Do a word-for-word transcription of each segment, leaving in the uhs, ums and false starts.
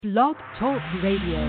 Blog Talk Radio.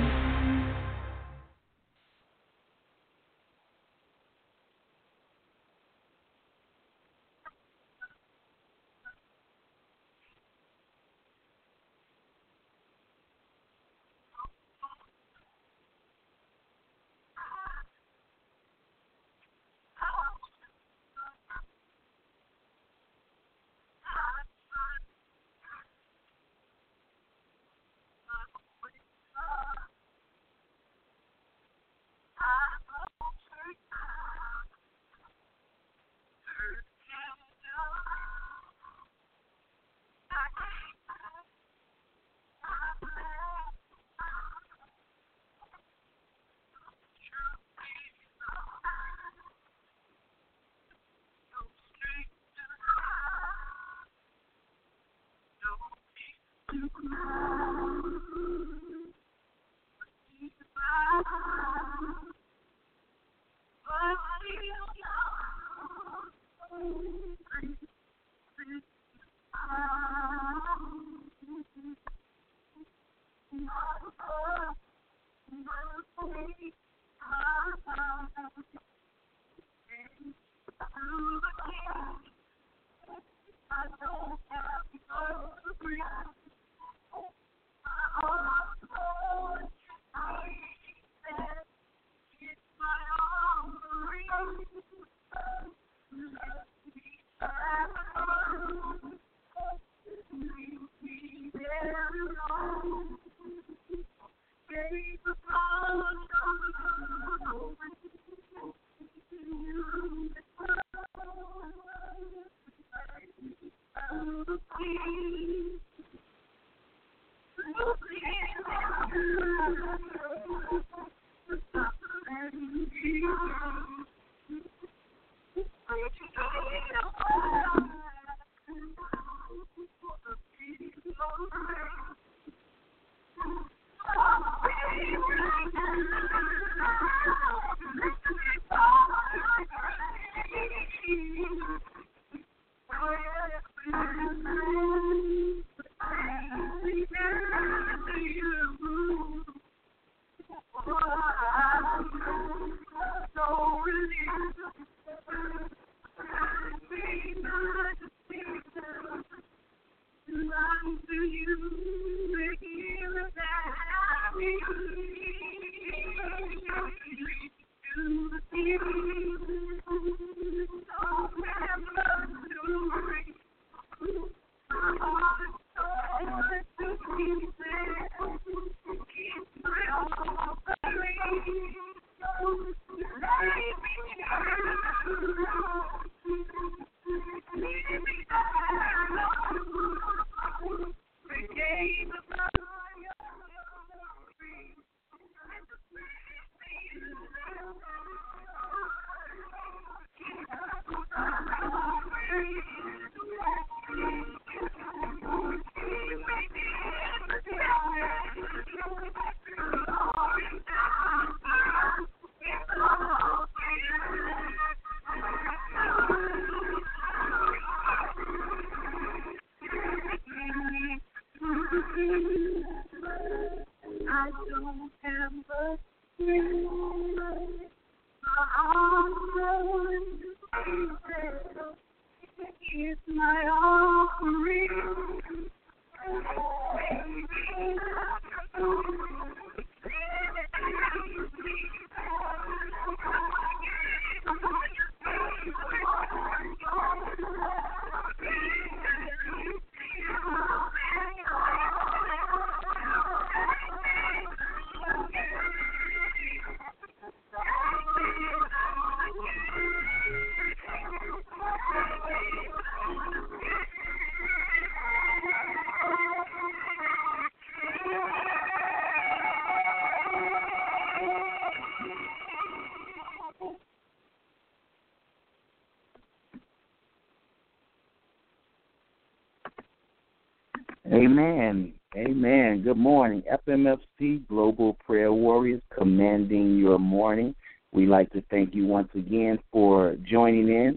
Amen. Amen. Good morning. F M F C Global Prayer Warriors, commanding your morning. We'd like to thank you once again for joining in.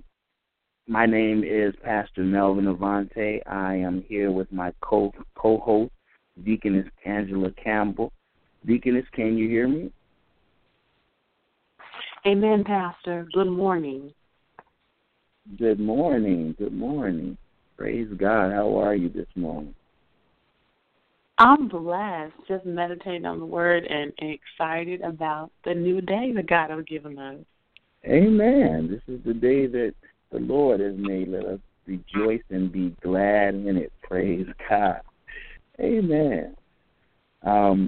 My name is Pastor Melvin Avante. I am here with my co- co-host, Deaconess Angela Campbell. Deaconess, can you hear me? Amen, Pastor. Good morning. Good morning. Good morning. Praise God. How are you this morning? I'm blessed, just meditating on the word and excited about the new day that God has given us. Amen. This is the day that the Lord has made. Let us rejoice and be glad in it. Praise God. Amen. Um,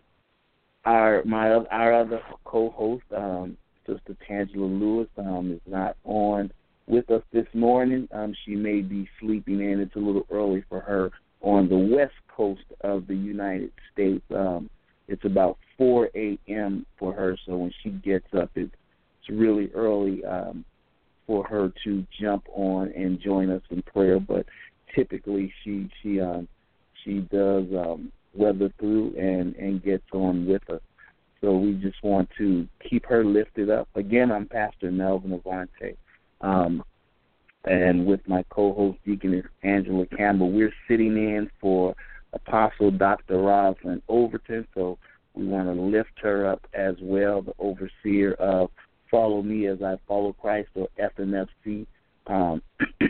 our my our other co-host, um, Sister Tangela Lewis, um, is not on with us this morning. Um, she may be sleeping in. It's a little early for her on the west coast of the United States. Um, it's about four a.m. for her, so when she gets up, it's, it's really early um, for her to jump on and join us in prayer. But typically, she she um, she does um, weather through and, and gets on with us. So we just want to keep her lifted up. Again, I'm Pastor Melvin Avante. Um, and with my co-host, Deaconess Angela Campbell, we're sitting in for Apostle Doctor Rosalind Overton, so we want to lift her up as well, the overseer of Follow Me as I Follow Christ, or F M F C um,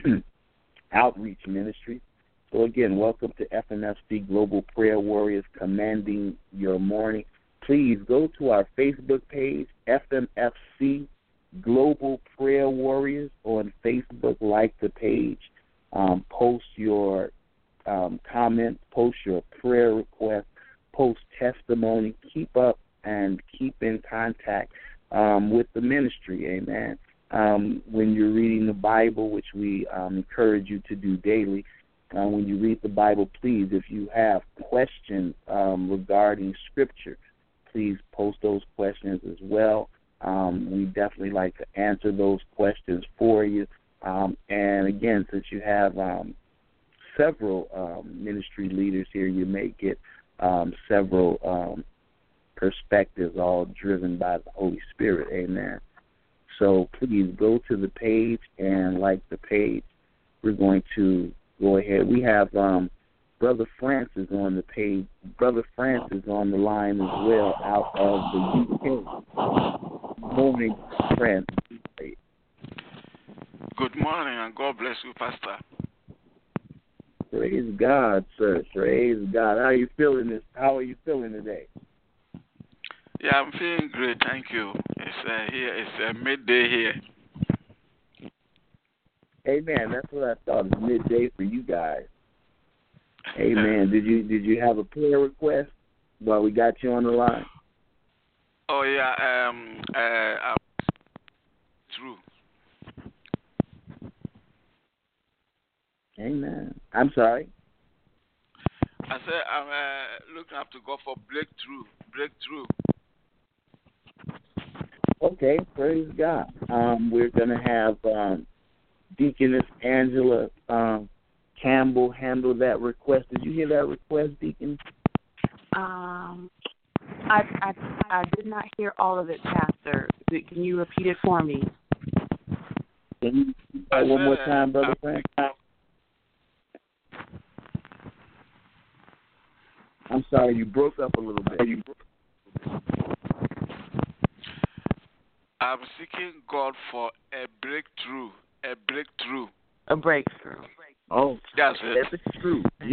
Outreach Ministry. So again, welcome to F M F C Global Prayer Warriors Commanding Your Morning. Please go to our Facebook page, F M F C Global Prayer Warriors on Facebook. Like the page, um, post your um, comments, post your prayer request, post testimony. Keep up and keep in contact um, with the ministry. Amen. Um, when you're reading the Bible, which we um, encourage you to do daily, uh, when you read the Bible, please, if you have questions um, regarding Scripture, please post those questions as well. Um, we definitely like to answer those questions for you. Um, and again, since you have um, several um, ministry leaders here, you may get um, several um, perspectives, all driven by the Holy Spirit. Amen. So please go to the page and like the page. We're going to go ahead. We have um, Brother Francis on the page. Brother Francis on the line as well, out of the U K. Morning, Francis. Good morning, and God bless you, Pastor. Praise God, sir. Praise God. How are you feeling this? How are you feeling today? Yeah, I'm feeling great. Thank you. It's uh, here. It's uh, midday here. Amen. That's what I thought. It's midday for you guys. Amen. Did you did you have a prayer request while we got you on the line? Oh yeah. Um. Uh. I'm through. Amen. I'm sorry. I said I'm uh, looking up to God for breakthrough. Breakthrough. Okay. Praise God. Um, we're gonna have um, Deaconess Angela um, Campbell handle that request. Did you hear that request, Deacon? Um, I, I I did not hear all of it, Pastor. Can you repeat it for me? Can you say that one more time, Brother Frank? I'm sorry, you broke up a little bit. I'm seeking God for a breakthrough. A breakthrough. A breakthrough. Oh, that's it. That's true. You,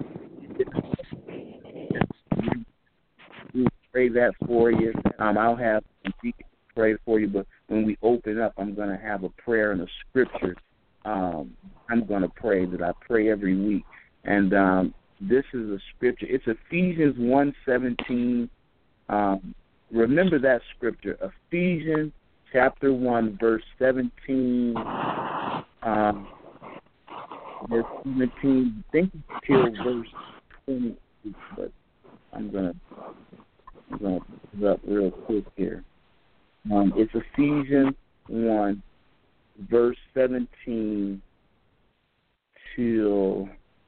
we pray that for you. Um, I'll have some people pray for you, but when we open up, I'm going to have a prayer and a scripture. Um, I'm going to pray that I pray every week, and um, this is a scripture. It's Ephesians one seventeen. Um, remember that scripture, Ephesians chapter one, verse seventeen. Um, verse seventeen. I think till verse twenty, but I'm gonna I'm gonna put it up real quick here. Um, it's Ephesians one, verse seventeen till.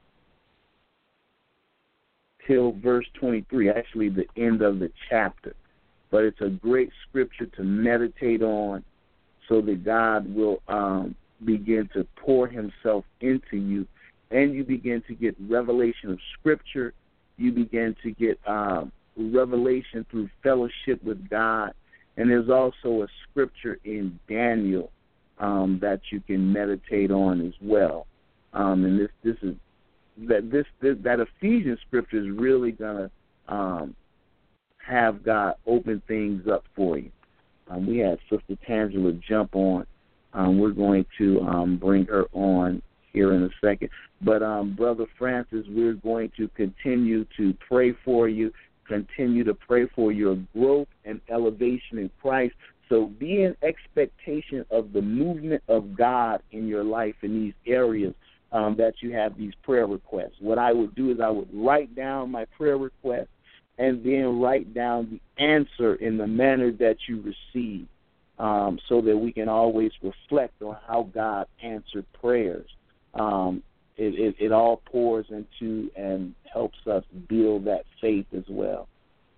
till verse twenty-three, actually the end of the chapter. But it's a great scripture to meditate on so that God will um, begin to pour himself into you, and you begin to get revelation of scripture, you begin to get um, revelation through fellowship with God. And there's also a scripture in Daniel um, that you can meditate on as well. Um, and this this is that this, this that Ephesians scripture is really gonna um, have God open things up for you. Um, we had Sister Tangela jump on. Um, we're going to um, bring her on here in a second. But, um, Brother Francis, we're going to continue to pray for you, continue to pray for your growth and elevation in Christ. So be in expectation of the movement of God in your life in these areas um, that you have these prayer requests. What I would do is I would write down my prayer request and then write down the answer in the manner that you receive. Um, so that we can always reflect on how God answered prayers. Um, it, it, it all pours into and helps us build that faith as well.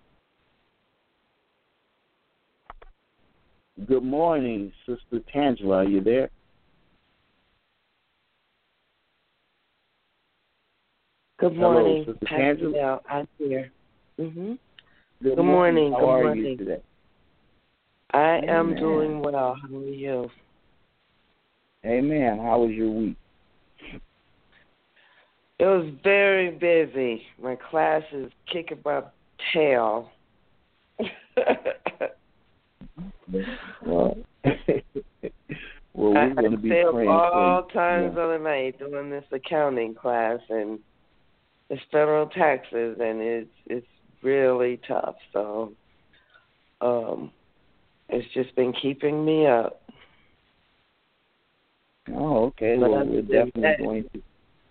Good morning, Sister Tangela. Are you there? Good morning, Hello, Sister Pastor Tangela. Bell. I'm here. Mm-hmm. Good, Good morning. How Good are morning. you today? I Amen. am doing well. How are you? Amen. How was your week? It was very busy. My class is kicking my tail. well, well, we're going to be I stay up praying all for times yeah. of the night doing this accounting class, and it's federal taxes, and it's it's really tough. So, um. It's just been keeping me up. Oh, okay. But well, I'm we're doing definitely that. going to.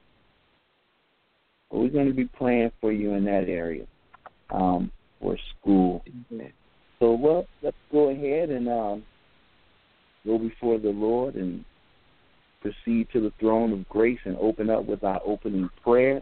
Well, we're going to be praying for you in that area um, for school. Mm-hmm. So, well, let's go ahead and um, go before the Lord and proceed to the throne of grace and open up with our opening prayer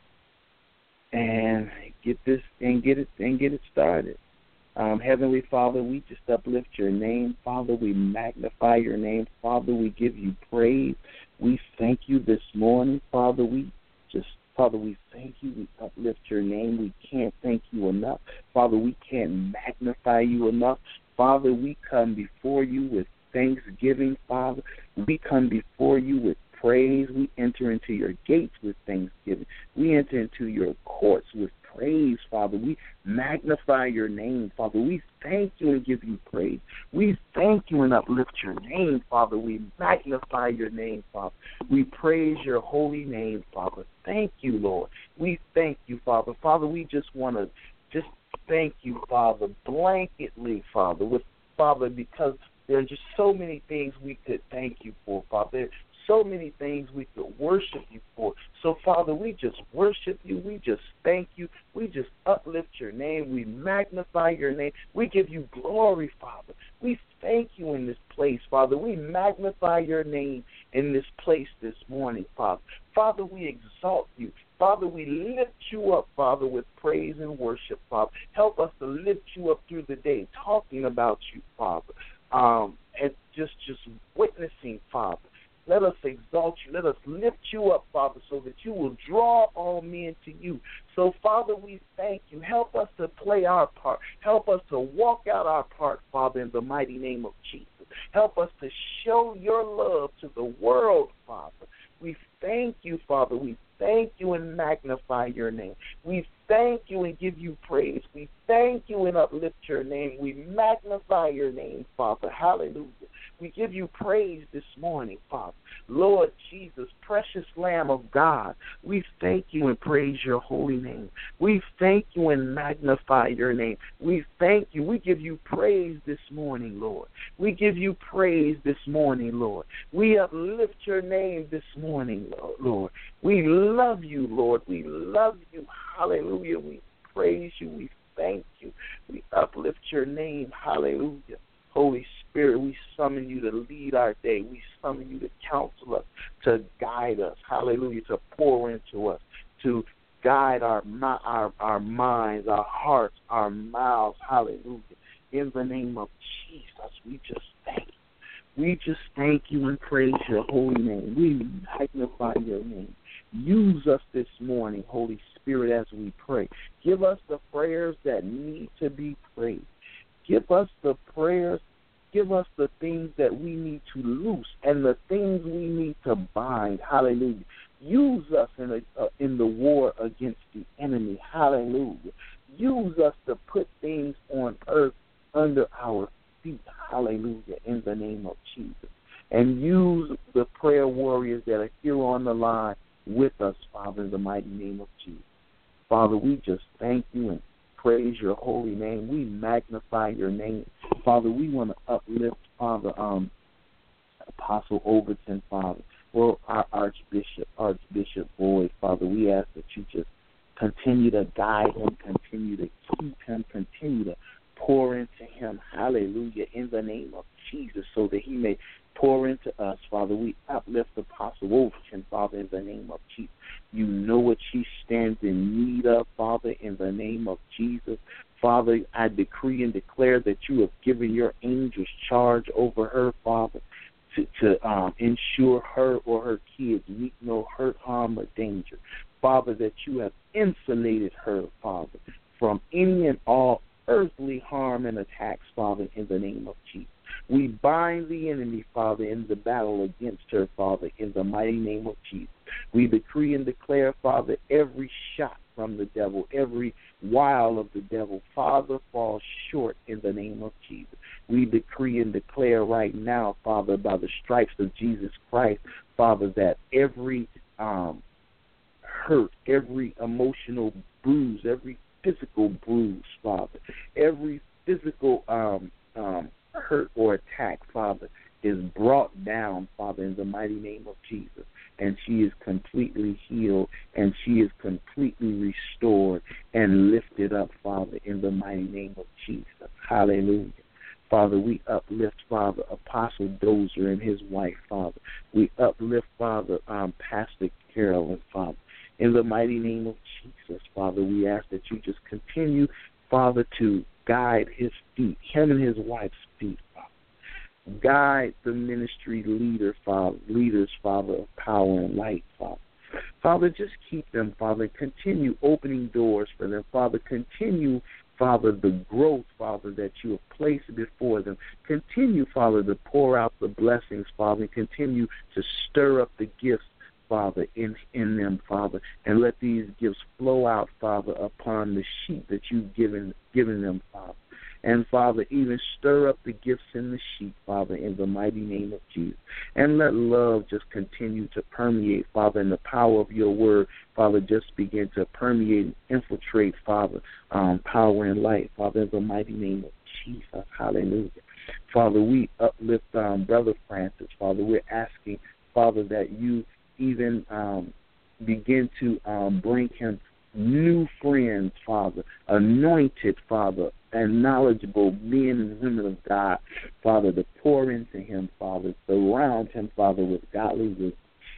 and get this and get it and get it started. Um, Heavenly Father, we just uplift your name. Father, we magnify your name. Father, we give you praise. We thank you this morning. Father, we just, Father, we thank you. We uplift your name. We can't thank you enough. Father, we can't magnify you enough. Father, we come before you with thanksgiving. Father, we come before you with praise. We enter into your gates with thanksgiving. We enter into your courts with praise, Father. We magnify your name, Father. We thank you and give you praise. We thank you and uplift your name, Father. We magnify your name, Father. We praise your holy name, Father. Thank you, Lord. We thank you, Father. Father, we just want to just thank you, Father, blanketly, Father, with Father, because there are just so many things we could thank you for, Father. There are so many things we could worship you for. So, Father, we just worship you. We just thank you. We just uplift your name. We magnify your name. We give you glory, Father. We thank you in this place, Father. We magnify your name in this place this morning, Father. Father, we exalt you. Father, we lift you up, Father, with praise and worship, Father. Help us to lift you up through the day, talking about you, Father, um, and just, just witnessing, Father. Let us exalt you. Let us lift you up, Father, so that you will draw all men to you. So, Father, we thank you. Help us to play our part. Help us to walk out our part, Father, in the mighty name of Jesus. Help us to show your love to the world, Father. We thank you, Father. We thank you and magnify your name. We thank you and give you praise. We thank you and uplift your name. We magnify your name, Father. Hallelujah. We give you praise this morning, Father. Lord Jesus, precious Lamb of God, we thank you and praise your holy name. We thank you and magnify your name. We thank you. We give you praise this morning, Lord. We give you praise this morning, Lord. We uplift your name this morning, Lord. We love you, Lord. We love you. Hallelujah. We praise you. We thank you. We uplift your name. Hallelujah. Holy Spirit, we summon you to lead our day. We summon you to counsel us, to guide us. Hallelujah. To pour into us, to guide our our our minds, our hearts, our mouths. Hallelujah. In the name of Jesus, we just thank you. We just thank you and praise your holy name. We magnify your name. Use us this morning, Holy Spirit, as we pray. Give us the prayers that need to be prayed. Give us the prayers, give us the things that we need to loose and the things we need to bind. Hallelujah. Use us in, a, uh, in the war against the enemy. Hallelujah. Use us to put things on earth under our feet. Hallelujah. In the name of Jesus. And use the prayer warriors that are here on the line with us, Father, in the mighty name of Jesus. Father, we just thank you and praise your holy name. We magnify your name. Father, we want to uplift, Father, um, Apostle Overton, Father, or our Archbishop, Archbishop Boyd, Father. We ask that you just continue to guide him, continue to keep him, continue to pour into him, hallelujah, in the name of Jesus, so that he may pour into us, Father. We uplift Apostle Overton, Father, in the name of Jesus. You know what she stands in need of, Father, in the name of Jesus. Father, I decree and declare that you have given your angels charge over her, Father, to, to um, ensure her or her kids meet no hurt, harm, or danger. Father, that you have insulated her, Father, from any and all earthly harm and attacks, Father, in the name of Jesus. We bind the enemy, Father, in the battle against her, Father, in the mighty name of Jesus. We decree and declare, Father, every shot from the devil, every wile of the devil, Father, falls short in the name of Jesus. We decree and declare right now, Father, by the stripes of Jesus Christ, Father, that every um, hurt, every emotional bruise, every physical bruise, Father, every physical um, um, hurt or attack, Father, is brought down, Father, in the mighty name of Jesus. And she is completely healed, and she is completely restored and lifted up, Father, in the mighty name of Jesus. Hallelujah. Father, we uplift, Father, Apostle Dozier and his wife, Father. We uplift, Father, um, Pastor Carolyn, Father. In the mighty name of Jesus, Father, we ask that you just continue, Father, to guide his feet, him and his wife's feet, Father. Guide the ministry leader, Father, leaders, Father, of power and light, Father. Father, just keep them, Father. Continue opening doors for them, Father. Continue, Father, the growth, Father, that you have placed before them. Continue, Father, to pour out the blessings, Father. Continue to stir up the gifts, Father, in, in them, Father, and let these gifts flow out, Father, upon the sheep that you've given, given them, Father. And, Father, even stir up the gifts in the sheep, Father, in the mighty name of Jesus. And let love just continue to permeate, Father, and the power of your word, Father, just begin to permeate and infiltrate, Father, um, power and light, Father, in the mighty name of Jesus. Hallelujah. Father, we uplift um, Brother Francis, Father. We're asking, Father, that you even um, begin to um, bring him new friends, Father, anointed, Father, and knowledgeable men and women of God, Father, to pour into him, Father, surround him, Father, with godly wisdom,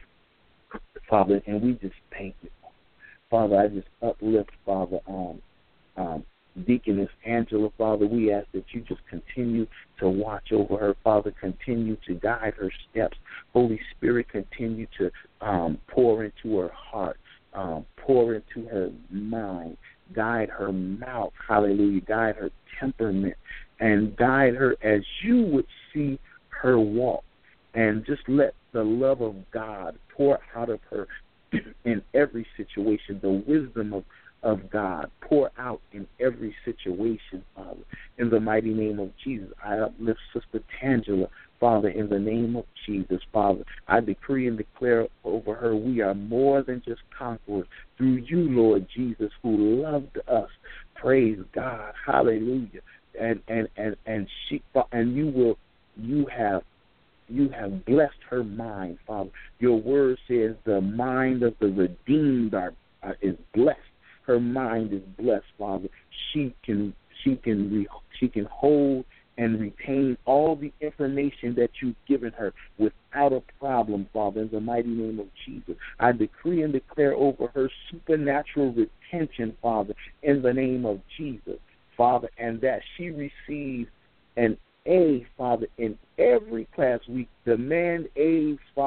Father, and we just thank you. Father, I just uplift, Father, um, um, Deaconess Angela, Father. We ask that you just continue to watch over her, Father, continue to guide her steps. Holy Spirit, continue to um, pour into her heart, um, pour into her mind, guide her mouth, hallelujah, guide her temperament, and guide her as you would see her walk. And just let the love of God pour out of her in every situation, the wisdom of of God, pour out in every situation, Father. In the mighty name of Jesus, I uplift Sister Tangela, Father, in the name of Jesus, Father. I decree and declare over her, we are more than just conquerors through you, Lord Jesus, who loved us. Praise God, hallelujah. And and and and she and you will, you have. You have blessed her mind, Father. Your word says the mind of the redeemed are, uh, is blessed. Her mind is blessed, Father. She can she can re, she can hold and retain all the information that you've given her without a problem, Father, in the mighty name of Jesus. I decree and declare over her supernatural retention, Father, in the name of Jesus, Father, and that she receives an A, Father, in every class. We demand A's, Father,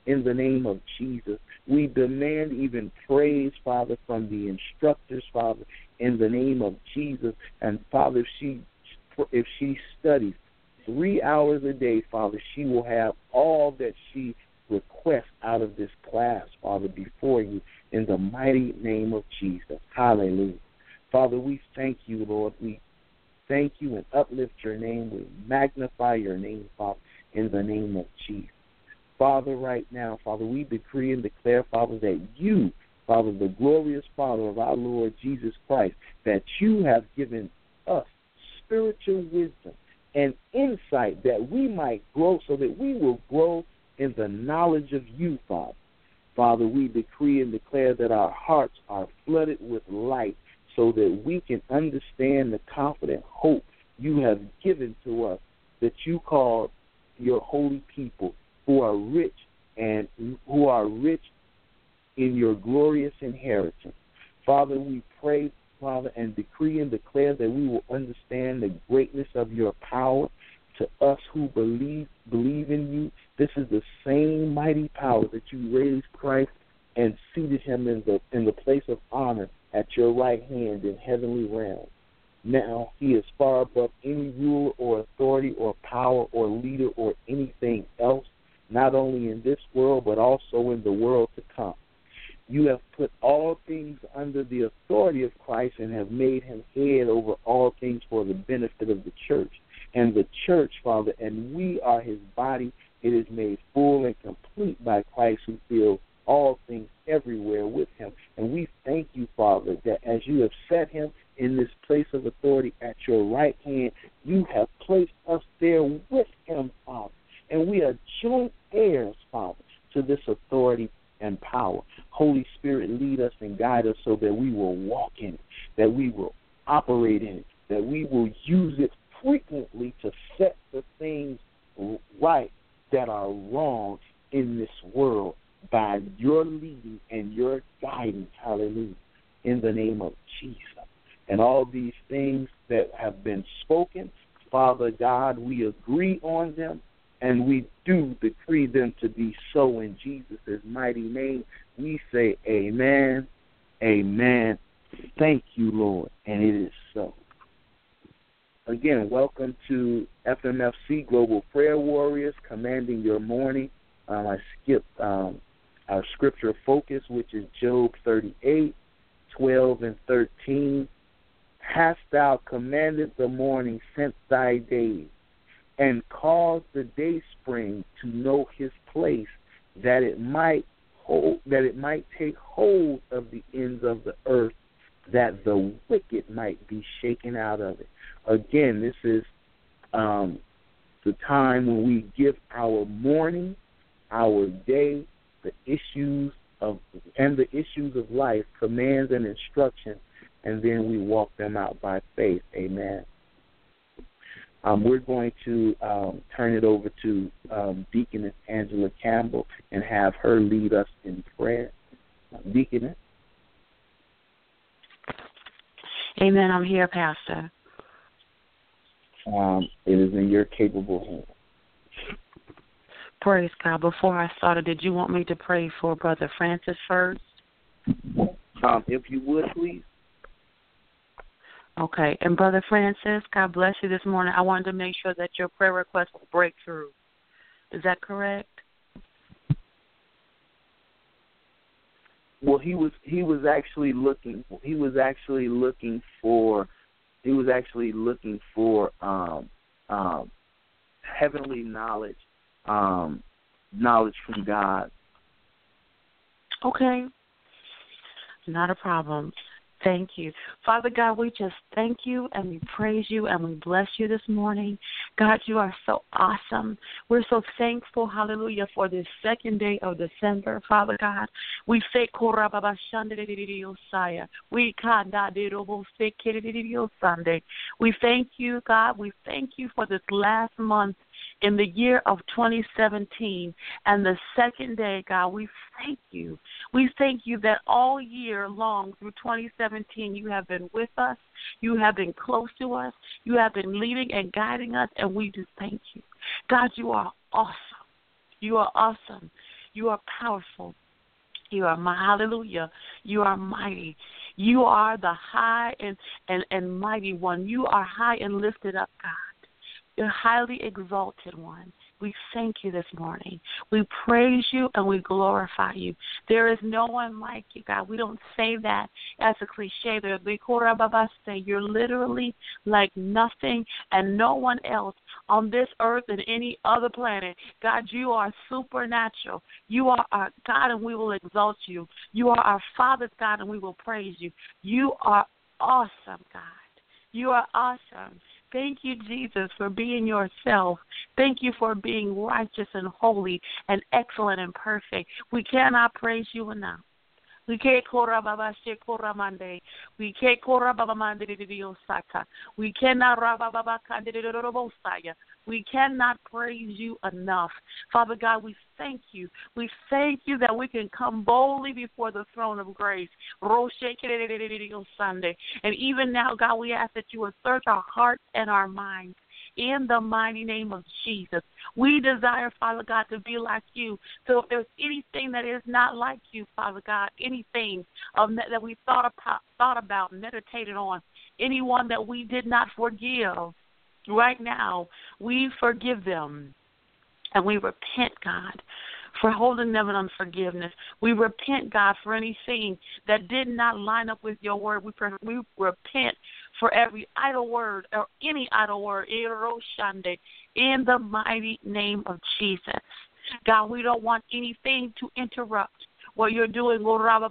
in the name of Jesus. We demand even praise, Father, from the instructors, Father, in the name of Jesus. And, Father, if she, if she studies three hours a day, Father, she will have all that she requests out of this class, Father, before you, in the mighty name of Jesus. Hallelujah. Father, we thank you, Lord. We thank you and uplift your name. We magnify your name, Father, in the name of Jesus. Father, right now, Father, we decree and declare, Father, that you, Father, the glorious Father of our Lord Jesus Christ, that you have given us spiritual wisdom and insight that we might grow, so that we will grow in the knowledge of you, Father. Father, we decree and declare that our hearts are flooded with light, so that we can understand the confident hope you have given to us, that you called your holy people, who are rich and who are rich in your glorious inheritance. Father, we pray, Father, and decree and declare that we will understand the greatness of your power to us who believe believe in you. This is the same mighty power that you raised Christ and seated him in the in the place of honor at your right hand in heavenly realms. Now he is far above any ruler or authority or power or leader or anything else, not only in this world but also in the world to come. You have put all things under the authority of Christ and have made him head over all things for the benefit of the church. And the church, Father, and we are his body. It is made full and complete by Christ, who fills all things everywhere with him. And we thank you, Father, that as you have set him in this place of authority at your right hand, you have placed us there with him, Father. And we are joint heirs, Father, to this authority and power. Holy Spirit, lead us and guide us so that we will walk in it, that we will operate in it, that we will use it frequently to set the things right that are wrong in this world by your leading and your guidance. Hallelujah. In the name of Jesus. And all these things that have been spoken, Father God, we agree on them, and we do decree them to be so in Jesus' mighty name. We say amen, amen. Thank you, Lord, and it is so. Again, welcome to F M F C Global Prayer Warriors, Commanding Your Morning. Um, I skipped um, our scripture focus, which is Job thirty-eight, twelve, and thirteen. Hast thou commanded the morning since thy days, and caused the day spring to know his place, that it might hold, that it might take hold of the ends of the earth, that the wicked might be shaken out of it. Again, this is um, the time when we give our morning, our day, the issues of and the issues of life, commands and instructions, and then we walk them out by faith. Amen. Um, we're going to um, turn it over to um, Deaconess Angela Campbell and have her lead us in prayer. Deaconess. Amen. I'm here, Pastor. Um, it is in your capable hands. Praise God. Before I started, did you want me to pray for Brother Francis first? Um, if you would, please. Okay. And Brother Francis, God bless you this morning. I wanted to make sure that your prayer request will break through. Is that correct? Well, he was he was actually looking he was actually looking for he was actually looking for um, um, heavenly knowledge, um, knowledge from God. Okay. Not a problem. Thank you. Father God, we just thank you and we praise you and we bless you this morning. God, you are so awesome. We're so thankful, hallelujah, for this second day of December, Father God. We say, we we thank you, God. We thank you for this last month in the year of twenty seventeen and the second day, God. We thank you. We thank you that all year long through twenty seventeen you have been with us. You have been close to us. You have been leading and guiding us, and we do thank you. God, you are awesome. You are awesome. You are powerful. You are my hallelujah. You are mighty. You are the high and, and, and mighty one. You are high and lifted up, God. You're highly exalted one. We thank you this morning. We praise you and we glorify you. There is no one like you, God. We don't say that as a cliche. You're literally like nothing and no one else on this earth and any other planet. God, you are supernatural. You are our God and we will exalt you. You are our Father's God and we will praise you. You are awesome, God. You are awesome. Thank you, Jesus, for being yourself. Thank you for being righteous and holy and excellent and perfect. We cannot praise you enough. We can't korababa shekoramande. We can't korababamande diosaka. We cannot rabababa kandidorobosaya. We cannot praise you enough. Father God, we thank you. We thank you that we can come boldly before the throne of grace. And even now, God, we ask that you would search our hearts and our minds. In the mighty name of Jesus, we desire, Father God, to be like you. So if there's anything that is not like you, Father God, anything um, that, that we thought about, thought about, meditated on, anyone that we did not forgive, right now, we forgive them. And we repent, God, for holding them in unforgiveness. We repent, God, for anything that did not line up with your word. We, we repent for every idle word or any idle word in the mighty name of Jesus. God, we don't want anything to interrupt what you're doing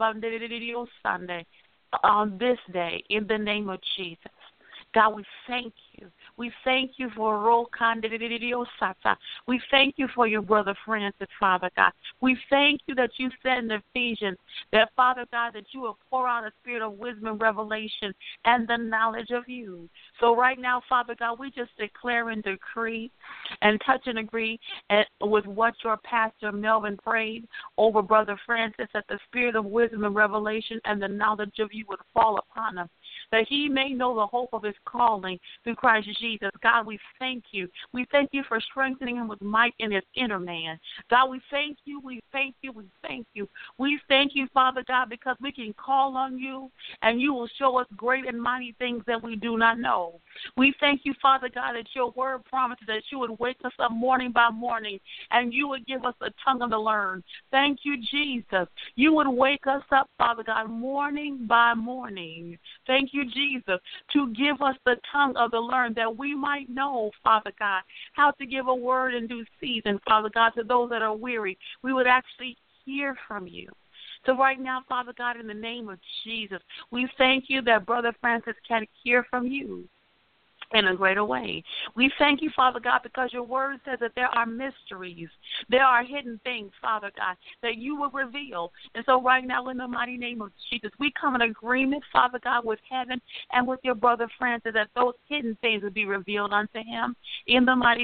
on this day in the name of Jesus. God, we thank you. We thank you for Ro Sata. We thank you for your brother Francis, Father God. We thank you that you said in Ephesians that, Father God, that you will pour out a spirit of wisdom and revelation and the knowledge of you. So right now, Father God, we just declare and decree and touch and agree with what your pastor Melvin prayed over brother Francis, that the spirit of wisdom and revelation and the knowledge of you would fall upon him, that he may know the hope of his calling through Christ Jesus. God, we thank you. We thank you for strengthening him with might in his inner man. God, we thank you. We thank you. We thank you. We thank you, Father God, because we can call on you and you will show us great and mighty things that we do not know. We thank you, Father God, that your word promises that you would wake us up morning by morning and you would give us a tongue of the learned. Thank you, Jesus. You would wake us up, Father God, morning by morning. Thank you, Jesus, to give us the tongue of the learned that we might know, Father God, how to give a word in due season, Father God, to those that are weary. We would actually hear from you. So right now, Father God, in the name of Jesus, we thank you that Brother Francis can hear from you in a greater way. We thank you, Father God, because your word says that there are mysteries. There are hidden things, Father God, that you will reveal. And so right now, in the mighty name of Jesus, we come in agreement, Father God, with heaven and with your brother Francis, that those hidden things will be revealed unto him in the mighty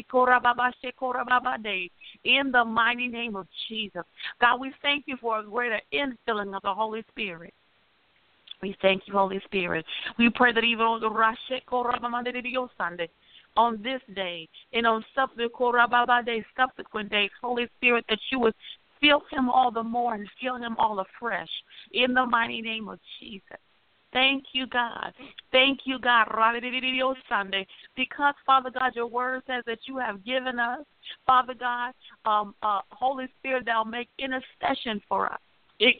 in the mighty name of Jesus. God, we thank you for a greater infilling of the Holy Spirit. We thank you, Holy Spirit. We pray that even on the Sunday, on this day, and on subsequent days, Holy Spirit, that you would fill him all the more and fill him all afresh in the mighty name of Jesus. Thank you, God. Thank you, God. Sunday, because, Father God, your word says that you have given us, Father God, um, uh, Holy Spirit, that will make intercession for us.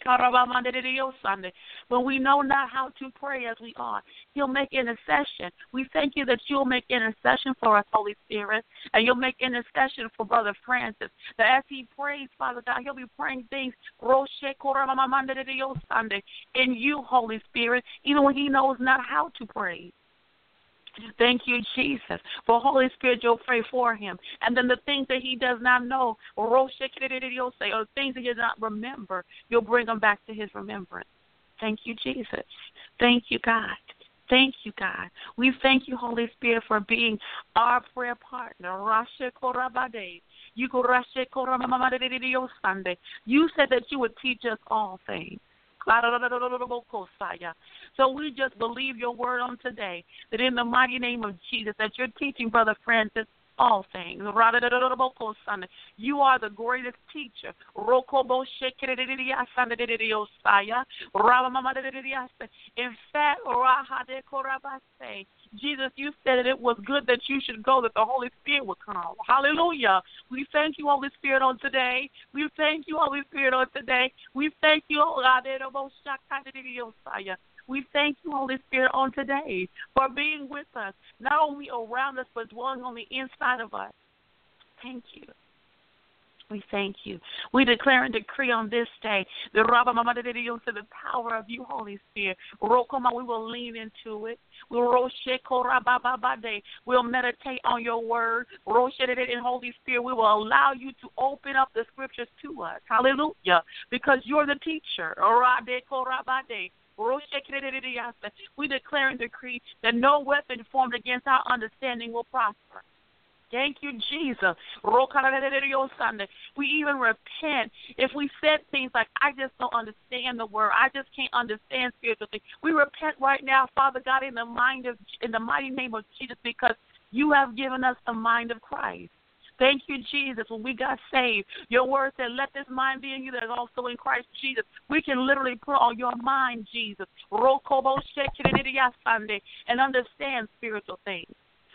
When we know not how to pray as we ought, he'll make intercession. We thank you that you'll make intercession for us, Holy Spirit, and you'll make intercession for Brother Francis. That as he prays, Father God, he'll be praying things in you, Holy Spirit, even when he knows not how to pray. Thank you, Jesus. For Holy Spirit, you'll pray for him. And then the things that he does not know, or things that he does not remember, you'll bring them back to his remembrance. Thank you, Jesus. Thank you, God. Thank you, God. We thank you, Holy Spirit, for being our prayer partner. You said that you would teach us all things. So we just believe your word on today, that in the mighty name of Jesus, that you're teaching Brother Francis all things. You are the greatest teacher. In fact, Jesus, you said that it was good that you should go, that the Holy Spirit would come. Hallelujah. We thank you, Holy Spirit, on today. We thank you, Holy Spirit, on today. We thank you, we thank you, Holy Spirit, on today for being with us, not only around us, but dwelling on the inside of us. Thank you. We thank you. We declare and decree on this day the the power of you, Holy Spirit. We will lean into it. We'll meditate on your word. In Holy Spirit, we will allow you to open up the scriptures to us. Hallelujah. Because you're the teacher. We declare and decree that no weapon formed against our understanding will prosper. Thank you, Jesus. We even repent if we said things like, I just don't understand the word. I just can't understand spiritual things. We repent right now, Father God, in the mind of, in the mighty name of Jesus, because you have given us the mind of Christ. Thank you, Jesus. When we got saved, your word said, let this mind be in you that is also in Christ Jesus. We can literally put on your mind, Jesus, and understand spiritual things.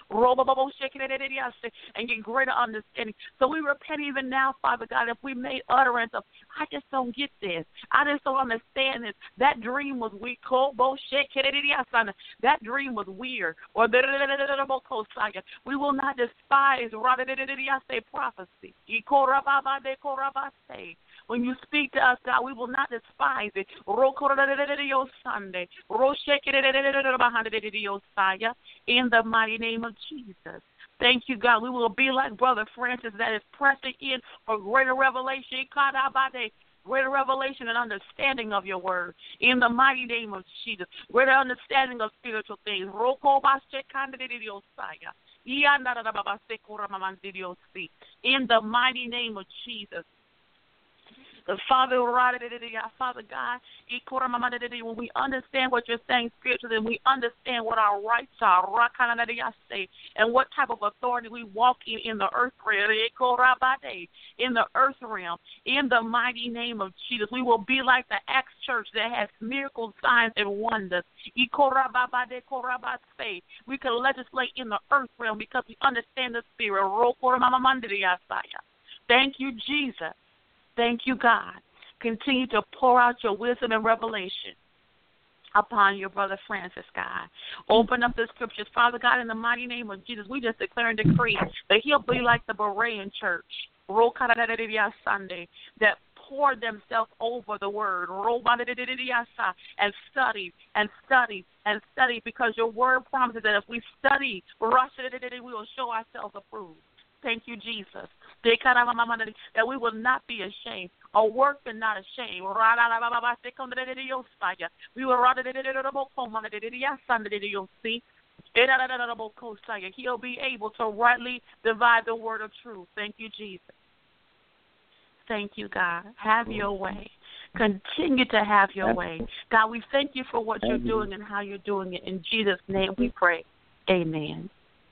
And get greater understanding. So we repent even now, Father God, if we made utterance of, I just don't get this. I just don't understand this. That dream was weak. That dream was weird. Or we will not despise prophecy. When you speak to us, God, we will not despise it. In the mighty name of Jesus. Thank you, God. We will be like Brother Francis that is pressing in for greater revelation, greater revelation and understanding of your word. In the mighty name of Jesus. Greater understanding of spiritual things. In the mighty name of Jesus. The Father, Father God, when we understand what you're saying spiritually, then we understand what our rights are, and what type of authority we walk in in the earth realm, in the earth realm, in the mighty name of Jesus. We will be like the Acts church that has miracles, signs, and wonders. We can legislate in the earth realm because we understand the Spirit. Thank you, Jesus. Thank you, God. Continue to pour out your wisdom and revelation upon your brother Francis, God. Open up the scriptures. Father God, in the mighty name of Jesus, we just declare and decree that he'll be like the Berean church, Sunday, that poured themselves over the word, and study, and study, and study, because your word promises that if we study, we will show ourselves approved. Thank you, Jesus. That we will not be ashamed. Our work is not ashamed. We will He'll be able to rightly divide the word of truth. Thank you, Jesus. Thank you, God. Have your way. Continue to have your way. God, we thank you for what you're doing and how you're doing it. In Jesus' name we pray. Amen.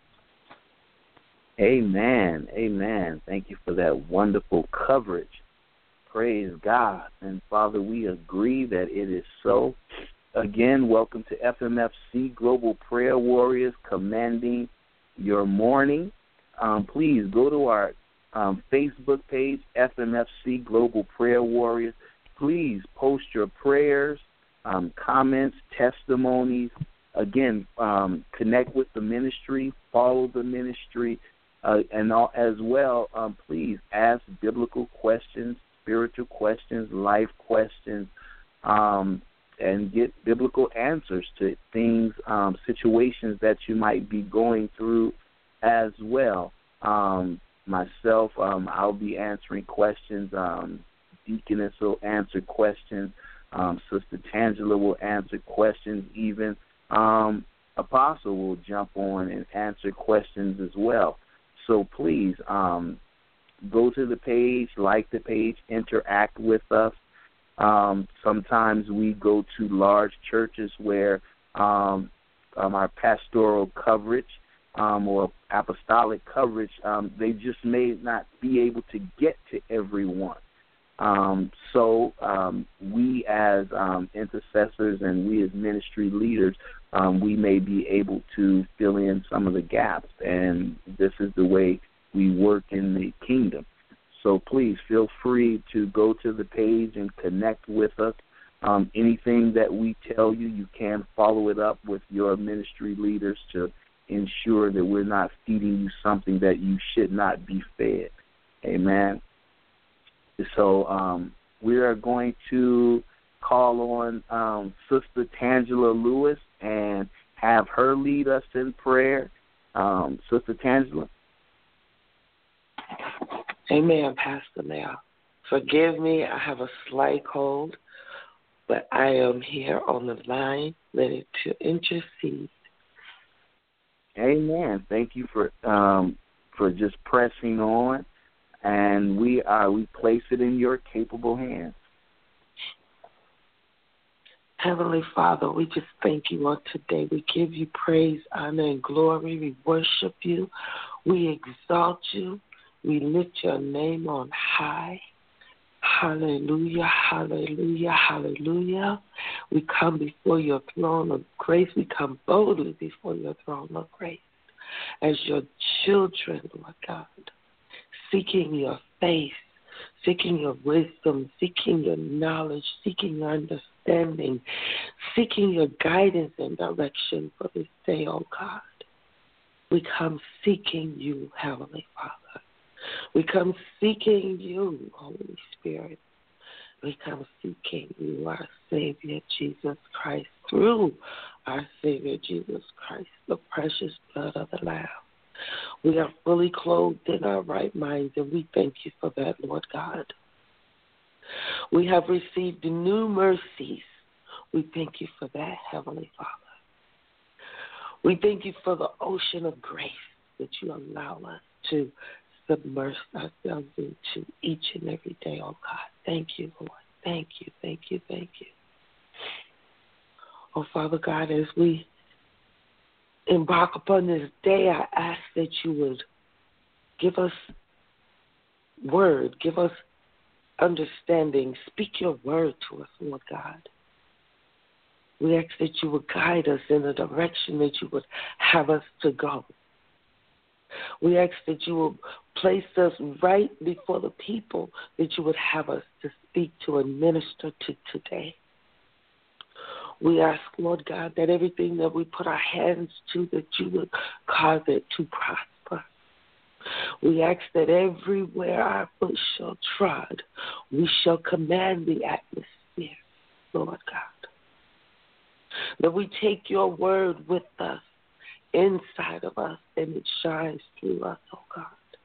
Amen. Amen. Thank you for that wonderful coverage. Praise God. And Father, we agree that it is so. Again, welcome to F M F C Global Prayer Warriors, commanding your morning. Um, please go to our um, Facebook page, F M F C Global Prayer Warriors. Please post your prayers, um, comments, testimonies. Again, um, connect with the ministry, follow the ministry. Uh, and all, as well, um, please ask biblical questions, spiritual questions, life questions, um, and get biblical answers to things, um, situations that you might be going through as well. Um, myself, um, I'll be answering questions. Um, Deaconess will answer questions. Um, Sister Tangela will answer questions. Even um, Apostle will jump on and answer questions as well. So please um, go to the page, like the page, interact with us. Um, sometimes we go to large churches where um, um, our pastoral coverage um, or apostolic coverage, um, they just may not be able to get to everyone. Um, so um, we as um, intercessors and we as ministry leaders, um, we may be able to fill in some of the gaps, and this is the way we work in the kingdom. So please feel free to go to the page and connect with us. Um, anything that we tell you, you can follow it up with your ministry leaders to ensure that we're not feeding you something that you should not be fed. Amen. So um, we are going to call on um, Sister Tangela Lewis and have her lead us in prayer. Um, Sister Tangela. Amen, Pastor Mel. Forgive me, I have a slight cold, but I am here on the line ready to intercede. Amen. Thank you for um, for just pressing on, and we are we place it in your capable hands. Heavenly Father, we just thank you on today. We give you praise, honor, and glory. We worship you. We exalt you. We lift your name on high. Hallelujah, hallelujah, hallelujah. We come before your throne of grace. We come boldly before your throne of grace as your children, Lord God, seeking your face, seeking your wisdom, seeking your knowledge, seeking your understanding, seeking your guidance and direction for this day, oh God. We come seeking you, Heavenly Father. We come seeking you, Holy Spirit. We come seeking you, our Savior, Jesus Christ, through our Savior, Jesus Christ, the precious blood of the Lamb. We are fully clothed in our right minds, and we thank you for that, Lord God. We have received new mercies. We thank you for that, Heavenly Father. We thank you for the ocean of grace that you allow us to submerge ourselves into each and every day, oh God. Thank you, Lord. Thank you, thank you, thank you. Oh, Father God, as we embark upon this day, I ask that you would give us word, give us understanding. Speak your word to us, Lord God. We ask that you would guide us in the direction that you would have us to go. We ask that you will place us right before the people that you would have us to speak to and minister to today. We ask, Lord God, that everything that we put our hands to, that you would cause it to prosper. We ask that everywhere our foot shall trod, we shall command the atmosphere, Lord God. That we take your word with us, inside of us, and it shines through us, oh God.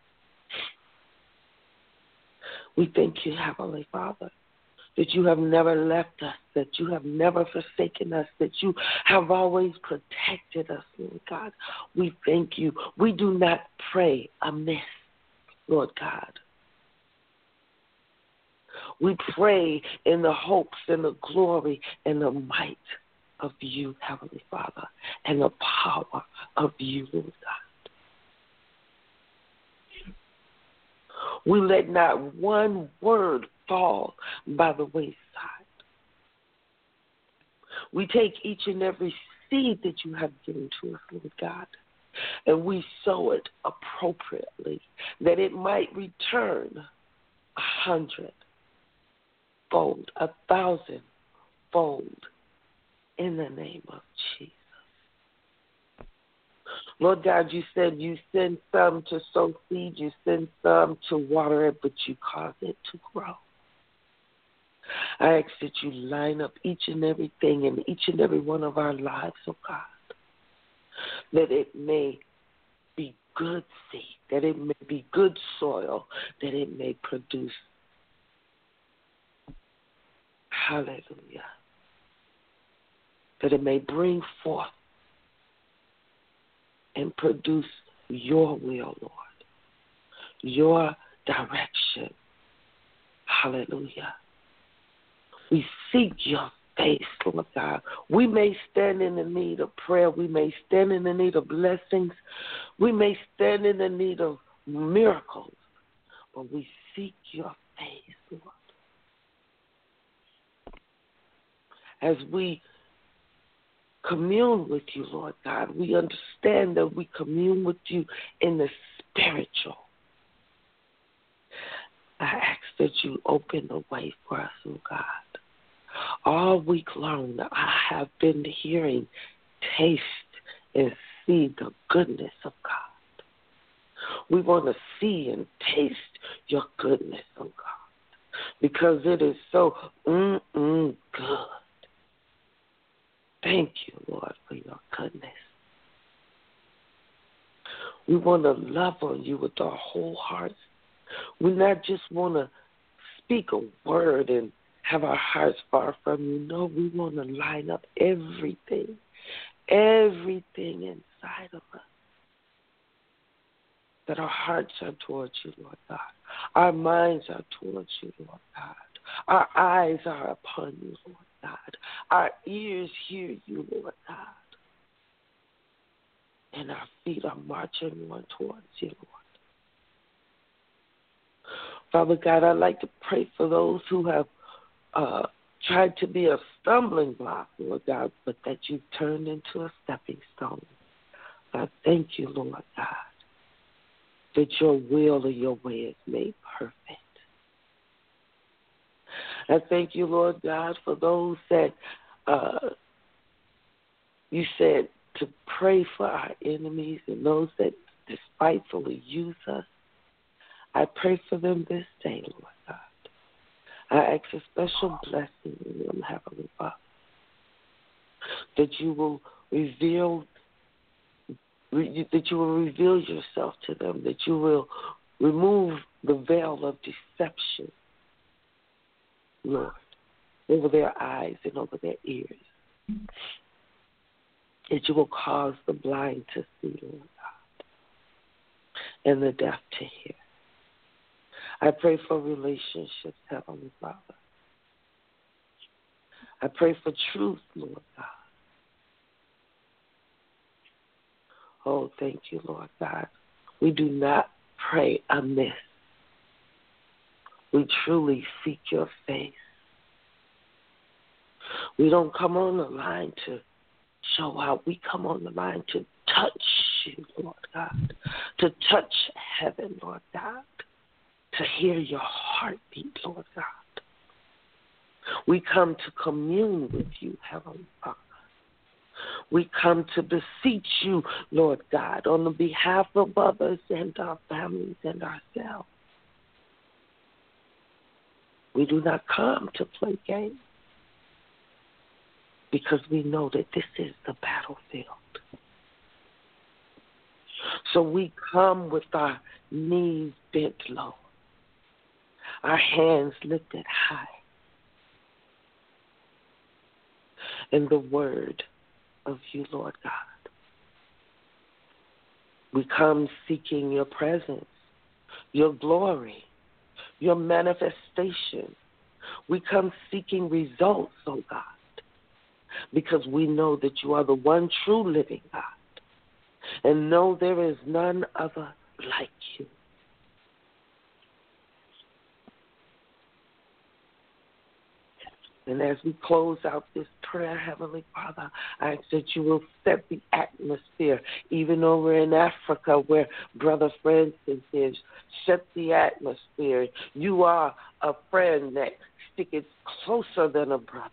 We thank you, Heavenly Father, that you have never left us, that you have never forsaken us, that you have always protected us, Lord God. We thank you. We do not pray amiss, Lord God. We pray in the hopes and the glory and the might of you, Heavenly Father, and the power of you, Lord God. We let not one word fall by the wayside. We take each and every seed that you have given to us, Lord God, and we sow it appropriately, that it might return a hundred fold, a thousand fold, in the name of Jesus. Lord God, you said you send some to sow seed, you send some to water it, but you cause it to grow. I ask that you line up each and everything in each and every one of our lives, oh God, that it may be good seed, that it may be good soil, that it may produce. Hallelujah. That it may bring forth and produce your will, Lord, your direction. Hallelujah. We seek your face, Lord God. We may stand in the need of prayer. We may stand in the need of blessings. We may stand in the need of miracles, but we seek your face, Lord. As we commune with you, Lord God, we understand that we commune with you in the spiritual. I ask that you open the way for us, oh God. All week long, I have been hearing, taste, and see the goodness of God. We want to see and taste your goodness, oh God, because it is so mm-mm good. Thank you, Lord, for your goodness. We want to love on you with our whole hearts. We not just want to speak a word and have our hearts far from you. No, we want to line up everything, everything inside of us, that our hearts are towards you, Lord God. Our minds are towards you, Lord God. Our eyes are upon you, Lord God. Our ears hear you, Lord God. And our feet are marching on towards you, Lord. Father God, I'd like to pray for those who have uh, tried to be a stumbling block, Lord God, but that you've turned into a stepping stone. I thank you, Lord God, that your will and your way is made perfect. I thank you, Lord God, for those that uh, you said to pray for our enemies and those that despitefully use us. I pray for them this day, Lord God. I ask a special blessing in them, Heavenly Father, that you will reveal, that you will reveal yourself to them, that you will remove the veil of deception, Lord, over their eyes and over their ears, that you will cause the blind to see, Lord God, and the deaf to hear. I pray for relationships, Heavenly Father. I pray for truth, Lord God. Oh, thank you, Lord God. We do not pray amiss. We truly seek your face. We don't come on the line to show out. We come on the line to touch you, Lord God, to touch heaven, Lord God, to hear your heartbeat, Lord God. We come to commune with you, Heavenly Father. We come to beseech you, Lord God, on the behalf of others and our families and ourselves. We do not come to play games because we know that this is the battlefield. So we come with our knees bent low, our hands lifted high, in the word of you, Lord God. We come seeking your presence, your glory, your manifestation. We come seeking results, oh God, because we know that you are the one true living God, and know there is none other like you. And as we close out this prayer, Heavenly Father, I ask that you will set the atmosphere, even over in Africa where Brother Francis is. Set the atmosphere. You are a friend that sticketh closer than a brother.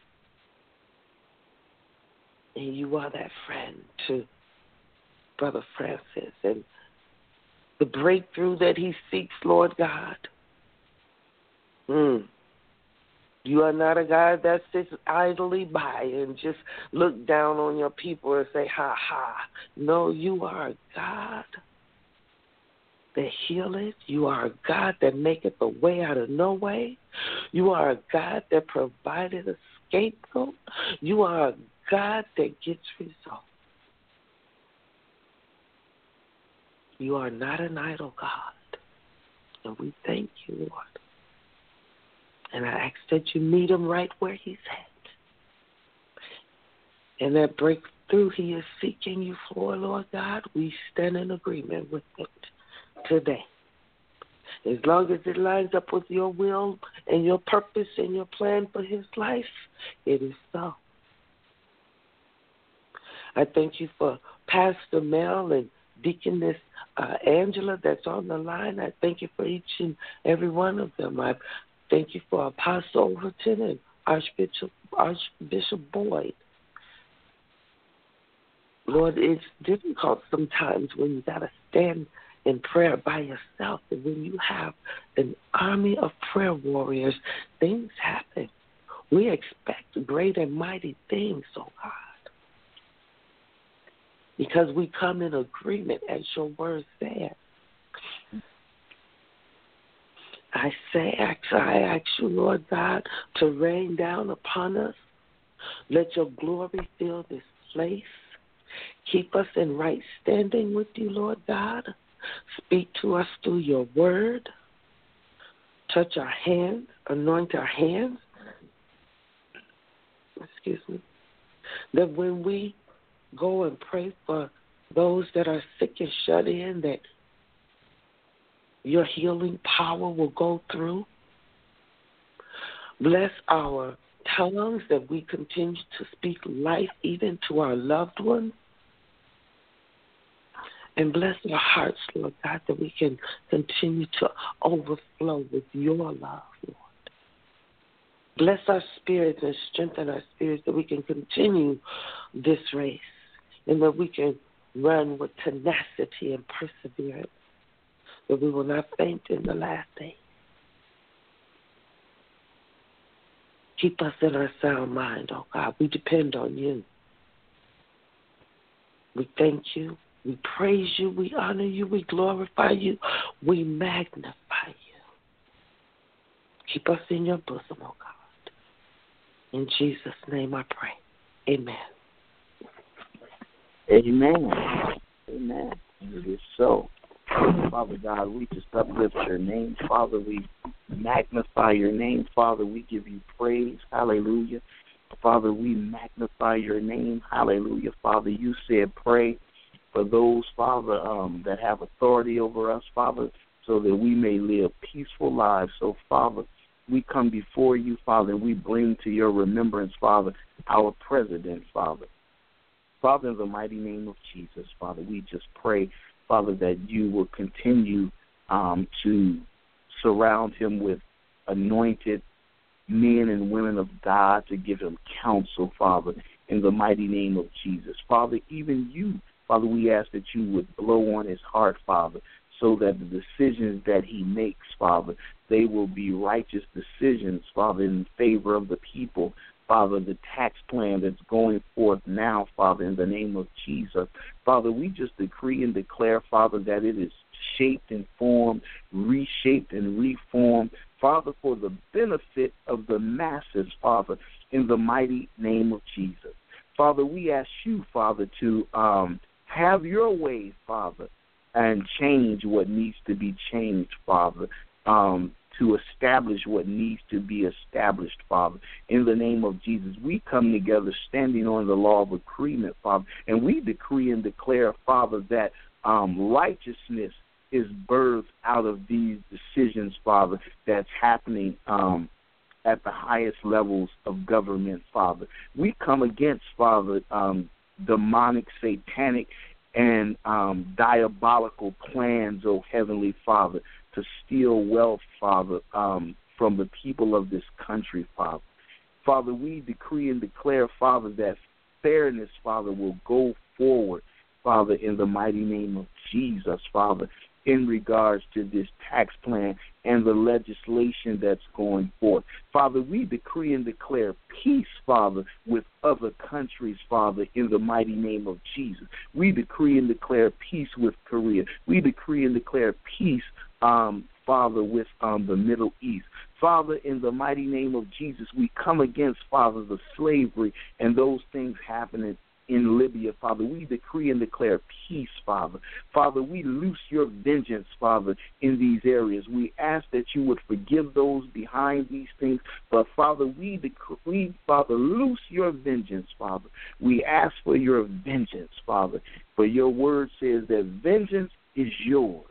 And you are that friend to Brother Francis. And the breakthrough that he seeks, Lord God, mm, you are not a God that sits idly by and just look down on your people and say, ha, ha. No, you are a God that healeth. You are a God that maketh a way out of no way. You are a God that provided a scapegoat. You are a God that gets results. You are not an idle God. And we thank you, Lord. And I ask that you meet him right where he's at. And that break, breakthrough he is seeking you for, Lord God, we stand in agreement with it today. As long as it lines up with your will and your purpose and your plan for his life, it is so. I thank you for Pastor Mel and Deaconess uh, Angela that's on the line. I thank you for each and every one of them. I thank you for Apostle Overton and Archbishop, Archbishop Boyd. Lord, it's difficult sometimes when you got to stand in prayer by yourself. And when you have an army of prayer warriors, things happen. We expect great and mighty things, oh God. Because we come in agreement, as your word says. I say, I ask you, Lord God, to rain down upon us. Let your glory fill this place. Keep us in right standing with you, Lord God. Speak to us through your word. Touch our hands, anoint our hands. Excuse me. That when we go and pray for those that are sick and shut in, that your healing power will go through. Bless our tongues that we continue to speak life even to our loved ones. And bless our hearts, Lord God, that we can continue to overflow with your love, Lord. Bless our spirits and strengthen our spirits that we can continue this race and that we can run with tenacity and perseverance, that we will not faint in the last day. Keep us in our sound mind, oh God. We depend on you. We thank you. We praise you. We honor you. We glorify you. We magnify you. Keep us in your bosom, oh God. In Jesus' name I pray. Amen. Amen. Amen. It is so. Father God, we just uplift your name. Father, we magnify your name. Father, we give you praise. Hallelujah. Father, we magnify your name. Hallelujah. Father, you said pray for those, Father, um, that have authority over us, Father, so that we may live peaceful lives. So, Father, we come before you, Father, and we bring to your remembrance, Father, our president, Father. Father, in the mighty name of Jesus, Father, we just pray, Father, that you will continue um, to surround him with anointed men and women of God to give him counsel, Father, in the mighty name of Jesus. Father, even you, Father, we ask that you would blow on his heart, Father, so that the decisions that he makes, Father, they will be righteous decisions, Father, in favor of the people. Father, the tax plan that's going forth now, Father, in the name of Jesus. Father, we just decree and declare, Father, that it is shaped and formed, reshaped and reformed, Father, for the benefit of the masses, Father, in the mighty name of Jesus. Father, we ask you, Father, to um, have your way, Father, and change what needs to be changed, Father, um, to establish what needs to be established, Father. In the name of Jesus, we come together standing on the law of agreement, Father, and we decree and declare, Father, that um, righteousness is birthed out of these decisions, Father, that's happening um, at the highest levels of government, Father. We come against, Father, um, demonic, satanic, and um, diabolical plans, oh Heavenly Father, to steal wealth, Father, um, from the people of this country, Father. Father, we decree and declare, Father, that fairness, Father, will go forward, Father, in the mighty name of Jesus, Father, in regards to this tax plan and the legislation that's going forth. Father, we decree and declare peace, Father, with other countries, Father, in the mighty name of Jesus. We decree and declare peace with Korea. We decree and declare peace, um, Father, with um, the Middle East. Father, in the mighty name of Jesus, we come against, Father, the slavery and those things happening in Libya, Father. We decree and declare peace, Father. Father, we loose your vengeance, Father, in these areas. We ask that you would forgive those behind these things. But, Father, we decree, Father, loose your vengeance, Father. We ask for your vengeance, Father. For your word says that vengeance is yours.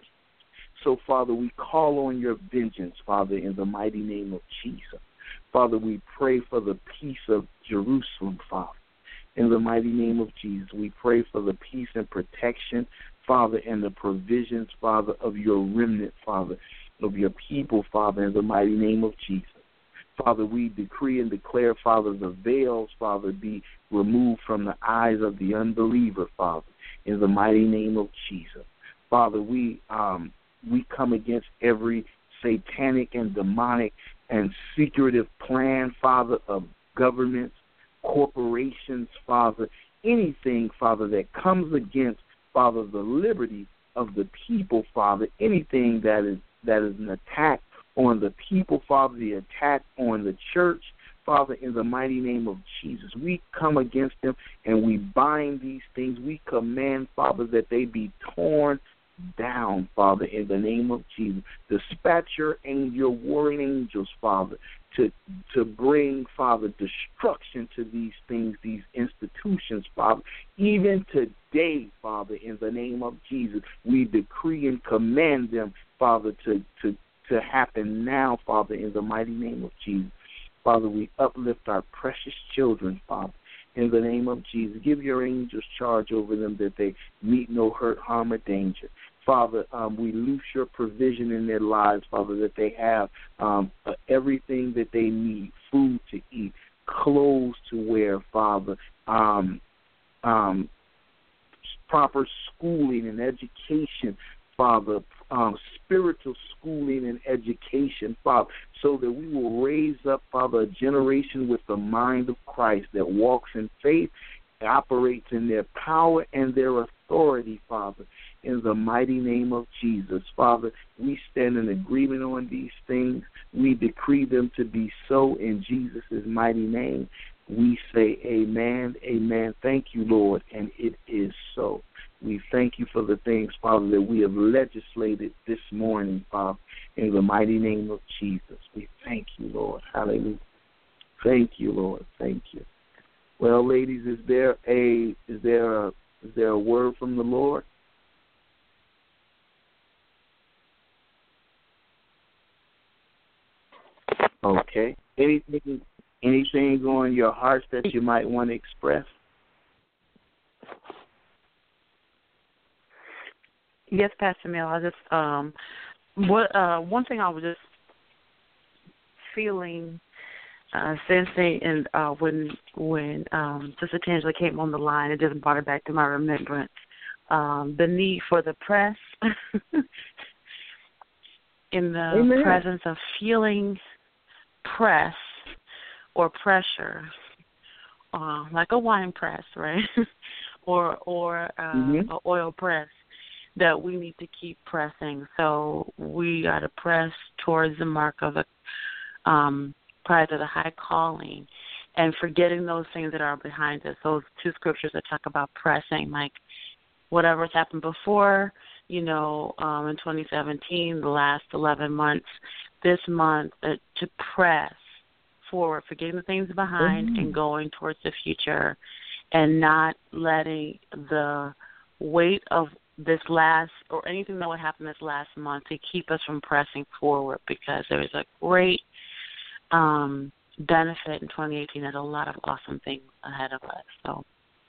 So, Father, we call on your vengeance, Father, in the mighty name of Jesus. Father, we pray for the peace of Jerusalem, Father. In the mighty name of Jesus, we pray for the peace and protection, Father, and the provisions, Father, of your remnant, Father, of your people, Father, in the mighty name of Jesus. Father, we decree and declare, Father, the veils, Father, be removed from the eyes of the unbeliever, Father, in the mighty name of Jesus. Father, we um, we come against every satanic and demonic and secretive plan, Father, of governments, corporations, Father, anything, Father, that comes against, Father, the liberty of the people, Father, anything that is that is an attack on the people, Father, the attack on the church, Father, in the mighty name of Jesus. We come against them and we bind these things. We command, Father, that they be torn down, Father, in the name of Jesus. Dispatch your angel, your warring angels, Father, to to bring, Father, destruction to these things, these institutions, Father. Even today, Father, in the name of Jesus, we decree and command them, Father, to, to, to happen now, Father, in the mighty name of Jesus. Father, we uplift our precious children, Father, in the name of Jesus. Give your angels charge over them that they meet no hurt, harm, or danger. Father, um, we loose your provision in their lives, Father, that they have um, uh, everything that they need, food to eat, clothes to wear, Father, um, um, proper schooling and education, Father, um, spiritual schooling and education, Father, so that we will raise up, Father, a generation with the mind of Christ that walks in faith, operates in their power and their authority, Father, in the mighty name of Jesus. Father, we stand in agreement on these things. We decree them to be so in Jesus' mighty name. We say amen, amen. Thank you, Lord, and it is so. We thank you for the things, Father, that we have legislated this morning, Father, in the mighty name of Jesus. We thank you, Lord. Hallelujah. Thank you, Lord. Thank you. Well, ladies, is there a is there a is there a word from the Lord? Okay. Anything anything on your heart that you might want to express? Yes, Pastor Mill. I just um, what uh, one thing I was just feeling, uh, sensing, and uh, when when um, Sister Tangela came on the line, it just brought it back to my remembrance. Um, the need for the press, in the Amen. presence of feeling press or pressure, uh, like a wine press, right, or or uh, mm-hmm. an oil press. That we need to keep pressing. So we got to press towards the mark of the um, prize of the high calling and forgetting those things that are behind us. Those two scriptures that talk about pressing, like whatever's happened before, you know, um, in twenty seventeen, the last eleven months, this month, uh, to press forward, forgetting the things behind mm-hmm. and going towards the future and not letting the weight of this last, or anything that would happen this last month to keep us from pressing forward, because there's a great um, benefit in twenty eighteen. There's a lot of awesome things ahead of us. So,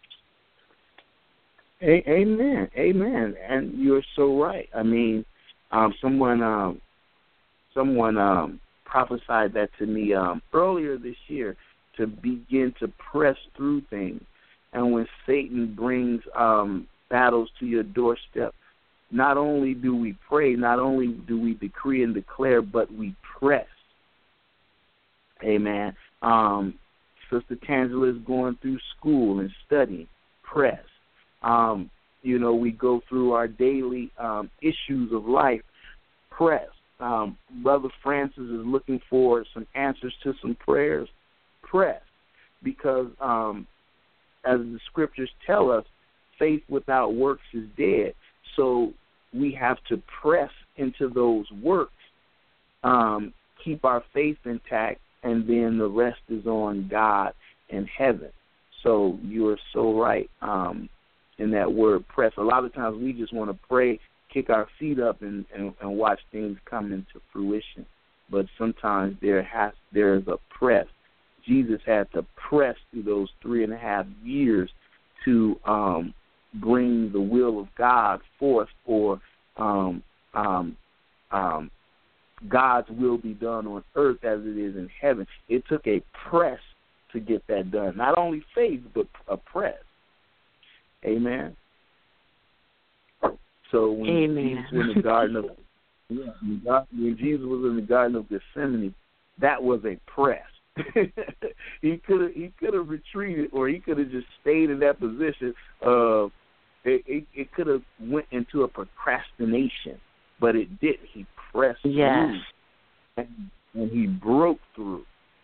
a- amen, amen, and you're so right. I mean, um, someone, um, someone um, prophesied that to me um, earlier this year, to begin to press through things, and when Satan brings um, battles to your doorstep, not only do we pray, not only do we decree and declare, but we press. Amen. Um, Sister Tangela is going through school and studying. Press. Um, you know, we go through our daily um, issues of life. Press. Um, Brother Francis is looking for some answers to some prayers. Press. Because um, as the scriptures tell us, faith without works is dead. So we have to press into those works, um, keep our faith intact, and then the rest is on God and heaven. So you are so right um, in that word press. A lot of times we just want to pray, kick our feet up, and, and, and watch things come into fruition. But sometimes there has there is a press. Jesus had to press through those three and a half years to um, bring the will of God forth, for um, um, um, God's will be done on earth as it is in heaven. It took a press to get that done. Not only faith, but a press. Amen. So when Amen. Jesus was in the garden of yeah, when Jesus was in the Garden of Gethsemane, that was a press. he could have he could have retreated, or he could have just stayed in that position. Of it, it, it could have went into a procrastination, but it didn't. He pressed yes. through, and, and he broke through.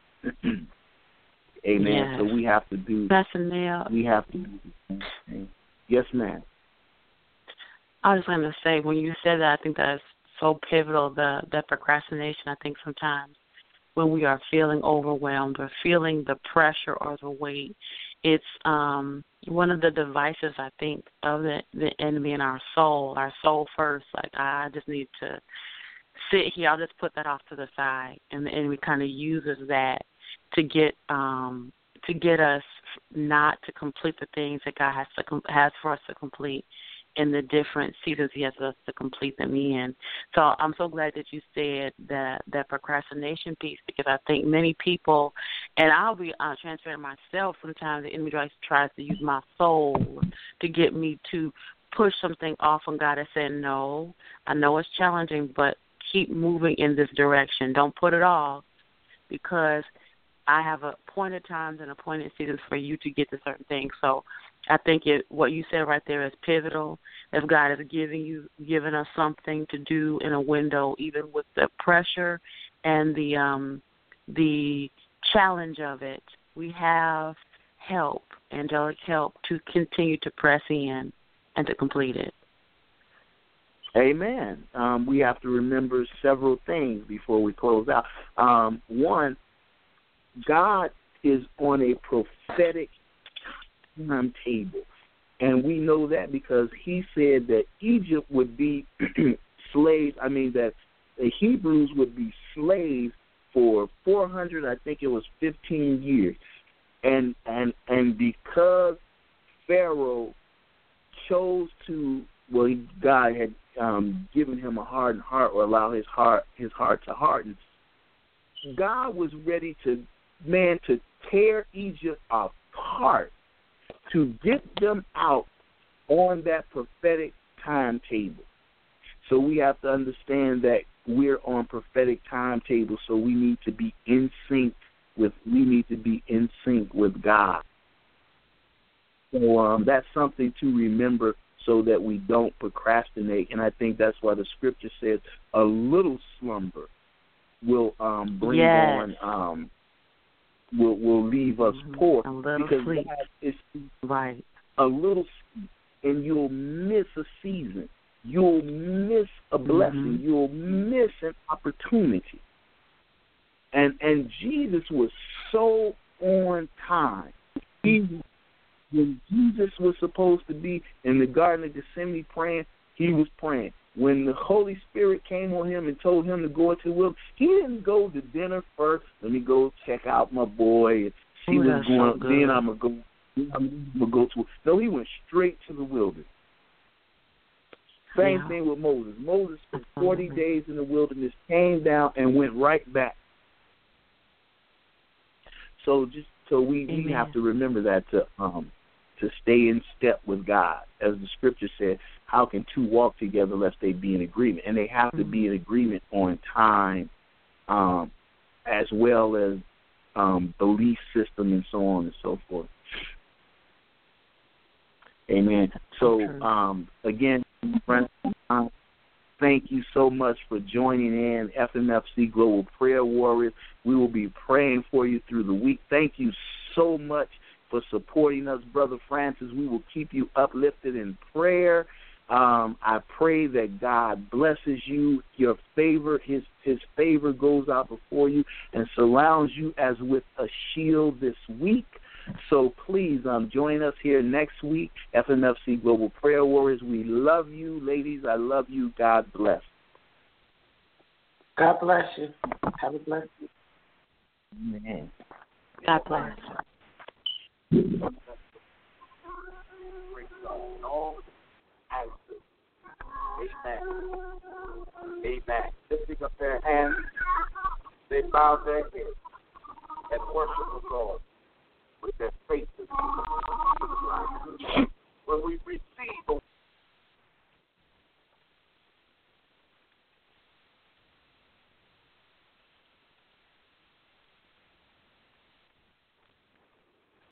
Amen. Yes. So we have to do. That's a nail. We have to do the same thing. Yes, ma'am. I was going to say, when you said that, I think that's so pivotal. The that procrastination. I think sometimes when we are feeling overwhelmed or feeling the pressure or the weight, it's um, one of the devices, I think, of the, the enemy in our soul, our soul first. Like, I just need to sit here. I'll just put that off to the side. And the enemy kind of uses that to get um, to get us not to complete the things that God has to com- has for us to complete in the different seasons He has us to complete them in. So I'm so glad that you said that that procrastination piece, because I think many people, and I'll be uh, transparent myself, sometimes the enemy tries, tries to use my soul to get me to push something off on God. I said, no, I know it's challenging, but keep moving in this direction. Don't put it off, because I have appointed times and appointed seasons for you to get to certain things. So I think it, what you said right there is pivotal. If God is giving you, giving us something to do in a window, even with the pressure and the um, the challenge of it, we have help, angelic help, to continue to press in and to complete it. Amen. Um, we have to remember several things before we close out. Um, one, God is on a prophetic timetable, and we know that because He said that Egypt would be slaves. I mean, that the Hebrews would be slaves for four hundred, I think it was fifteen years, and and and because Pharaoh chose to, well, he, God had um, given him a hardened heart, or allow his heart his heart to harden. God was ready to, man, to tear Egypt apart, to get them out on that prophetic timetable. So we have to understand that we're on prophetic timetable, so we need to be in sync with we need to be in sync with God. So um, that's something to remember, so that we don't procrastinate. And I think that's why the scripture says a little slumber will um, bring yes. on um, will will leave us mm-hmm. poor, a little because sleep. God is right. a little sleep, and you'll miss a season. You'll miss a blessing. Mm-hmm. You'll miss an opportunity. And and Jesus was so on time. He, when Jesus was supposed to be in the Garden of Gethsemane praying, he was praying. When the Holy Spirit came on him and told him to go into the wilderness, he didn't go to dinner first. Let me go check out my boy and see Ooh, what's going on. So then I'm gonna go. I'm gonna go to. No, he went straight to the wilderness. Same yeah. thing with Moses. Moses spent forty days in the wilderness, came down, and went right back. So just so we, we have to remember that to um to stay in step with God, as the scripture said. How can two walk together lest they be in agreement? And they have mm-hmm. to be in agreement on time, um, as well as um, belief system and so on and so forth. Amen. So um, again, friends, uh, thank you so much for joining in F M F C Global Prayer Warriors. We will be praying for you through the week. Thank you so much. for supporting us, Brother Francis. We will keep you uplifted in prayer. Um, I pray that God blesses you, your favor, his his favor goes out before you and surrounds you as with a shield this week. So please um, join us here next week, F M F C Global Prayer Warriors. We love you, ladies. I love you. God bless. God bless you. Have a blessed week. Amen. God bless. Amen. Amen. Lifting up their hands, they bow their heads and worship the Lord with their faces.